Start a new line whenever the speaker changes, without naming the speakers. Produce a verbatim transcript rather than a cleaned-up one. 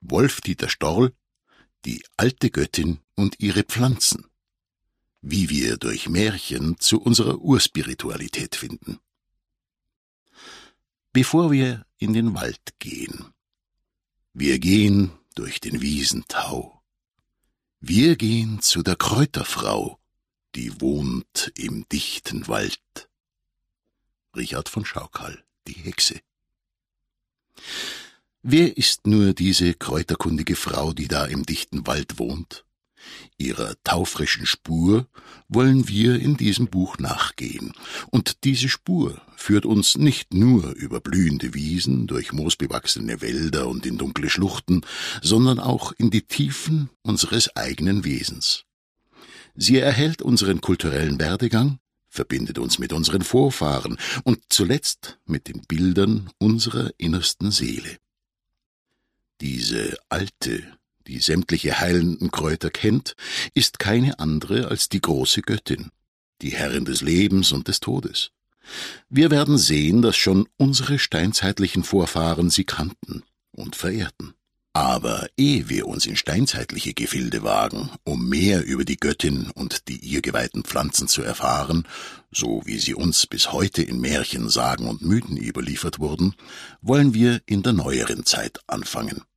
Wolf-Dieter Storl, die alte Göttin und ihre Pflanzen. Wie wir durch Märchen zu unserer Urspiritualität finden. Bevor wir in den Wald gehen. Wir gehen durch den Wiesentau. Wir gehen zu der Kräuterfrau, die wohnt im dichten Wald. Richard von Schauckhall, die Hexe. Wer ist nur diese kräuterkundige Frau, die da im dichten Wald wohnt? Ihrer taufrischen Spur wollen wir in diesem Buch nachgehen. Und diese Spur führt uns nicht nur über blühende Wiesen, durch moosbewachsene Wälder und in dunkle Schluchten, sondern auch in die Tiefen unseres eigenen Wesens. Sie erhält unseren kulturellen Werdegang, verbindet uns mit unseren Vorfahren und zuletzt mit den Bildern unserer innersten Seele. Diese alte, die sämtliche heilenden Kräuter kennt, ist keine andere als die große Göttin, die Herrin des Lebens und des Todes. Wir werden sehen, dass schon unsere steinzeitlichen Vorfahren sie kannten und verehrten. Aber ehe wir uns in steinzeitliche Gefilde wagen, um mehr über die Göttin und die ihr geweihten Pflanzen zu erfahren, so wie sie uns bis heute in Märchen, Sagen und Mythen überliefert wurden, wollen wir in der neueren Zeit anfangen.